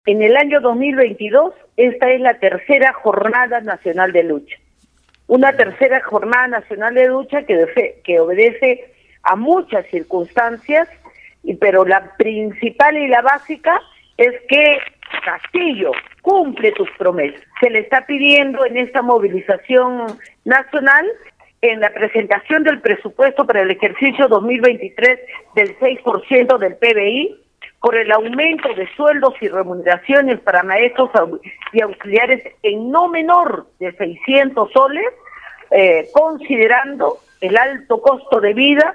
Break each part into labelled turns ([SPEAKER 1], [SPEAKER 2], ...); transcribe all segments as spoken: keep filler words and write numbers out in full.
[SPEAKER 1] En el año dos mil veintidós, esta es la tercera jornada nacional de lucha. Una tercera jornada nacional de lucha que, defe, que obedece a muchas circunstancias, y, pero la principal y la básica es que Castillo cumple tus promesas. Se le está pidiendo en esta movilización nacional, en la presentación del presupuesto para el ejercicio dos mil veintitrés del seis por ciento del P B I, por el aumento de sueldos y remuneraciones para maestros y auxiliares en no menor de seiscientos soles, eh, considerando el alto costo de vida,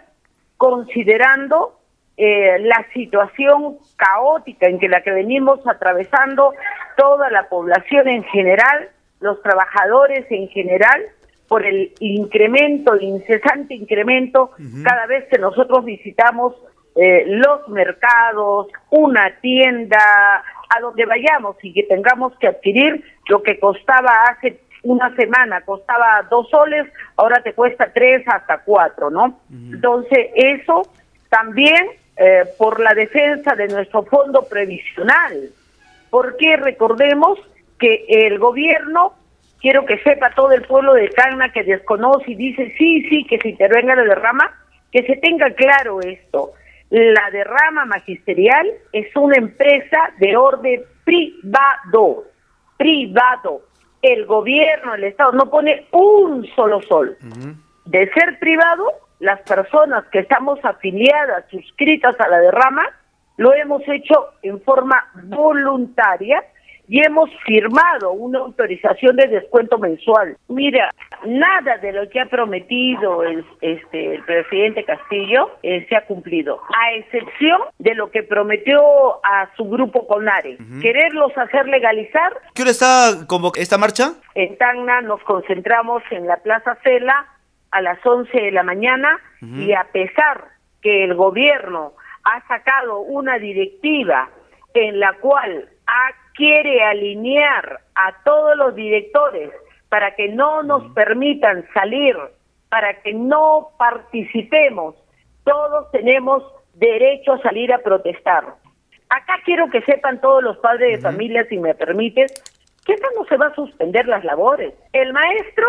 [SPEAKER 1] considerando eh, la situación caótica en que la que venimos atravesando toda la población en general, los trabajadores en general, por el incremento, el incesante incremento, uh-huh. cada vez que nosotros visitamos Eh, los mercados, una tienda, a donde vayamos y que tengamos que adquirir lo que costaba hace una semana, costaba dos soles, ahora te cuesta tres hasta cuatro, ¿no? Uh-huh. Entonces, eso también eh, por la defensa de nuestro fondo previsional, porque recordemos que el gobierno, quiero que sepa todo el pueblo de Tacna que desconoce y dice, sí, sí, que se intervenga la derrama, que se tenga claro esto. La derrama magisterial es una empresa de orden privado, privado. El gobierno, el Estado, no pone un solo sol. Uh-huh. De ser privado, las personas que estamos afiliadas, suscritas a la derrama, lo hemos hecho en forma voluntaria y hemos firmado una autorización de descuento mensual. Mira, nada de lo que ha prometido el, este, el presidente Castillo eh, se ha cumplido, a excepción de lo que prometió a su grupo CONARE, uh-huh. quererlos hacer legalizar.
[SPEAKER 2] ¿Qué hora está como esta marcha?
[SPEAKER 1] En Tacna nos concentramos en la Plaza Cela a las once de la mañana, uh-huh. y a pesar que el gobierno ha sacado una directiva en la cual ha quiere alinear a todos los directores para que no nos permitan salir, para que no participemos. Todos tenemos derecho a salir a protestar. Acá quiero que sepan todos los padres de familia, si me permites, que esta no se va a suspender las labores. El maestro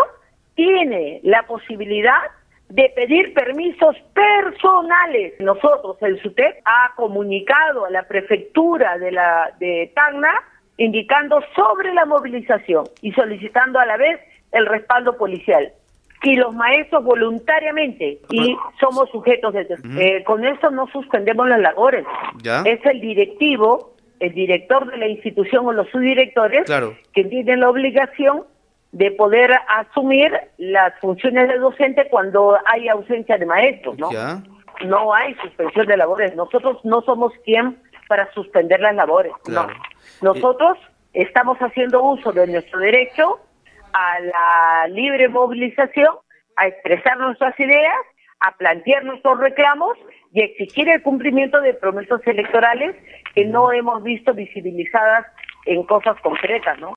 [SPEAKER 1] tiene la posibilidad de pedir permisos personales. Nosotros, el SUTEP, ha comunicado a la prefectura de la de Tacna indicando sobre la movilización y solicitando a la vez el respaldo policial. Y los maestros voluntariamente, y somos sujetos de... Uh-huh. Eh, con eso no suspendemos las labores. ¿Ya? Es el directivo, el director de la institución o los subdirectores, claro. que tienen la obligación de poder asumir las funciones de docente cuando hay ausencia de maestros, ¿no? ¿Ya? No hay suspensión de labores. Nosotros no somos quien para suspender las labores, claro. no. Nosotros eh. estamos haciendo uso de nuestro derecho a la libre movilización, a expresar nuestras ideas, a plantear nuestros reclamos y exigir el cumplimiento de promesas electorales que no hemos visto visibilizadas en cosas concretas, ¿no?